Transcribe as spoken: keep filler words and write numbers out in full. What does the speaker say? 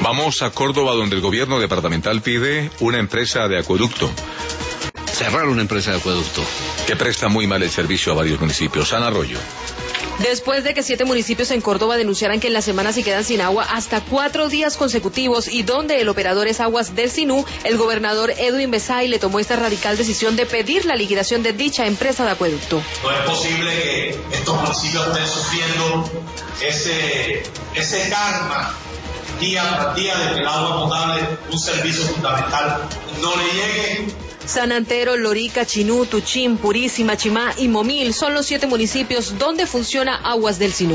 Vamos a Córdoba, donde el gobierno departamental pide una empresa de acueducto. Cerrar una empresa de acueducto. Que presta muy mal el servicio a varios municipios. Ana Arroyo. Después de que siete municipios en Córdoba denunciaran que en la semana se quedan sin agua hasta cuatro días consecutivos y donde el operador es Aguas del Sinú, el gobernador Edwin Besay le tomó esta radical decisión de pedir la liquidación de dicha empresa de acueducto. No es posible que estos municipios estén sufriendo ese, ese karma día tras día de que el agua potable, un servicio fundamental, no le llegue. San Antero, Lorica, Chinú, Tuchín, Purísima, Chimá y Momil son los siete municipios donde funciona Aguas del Sinú.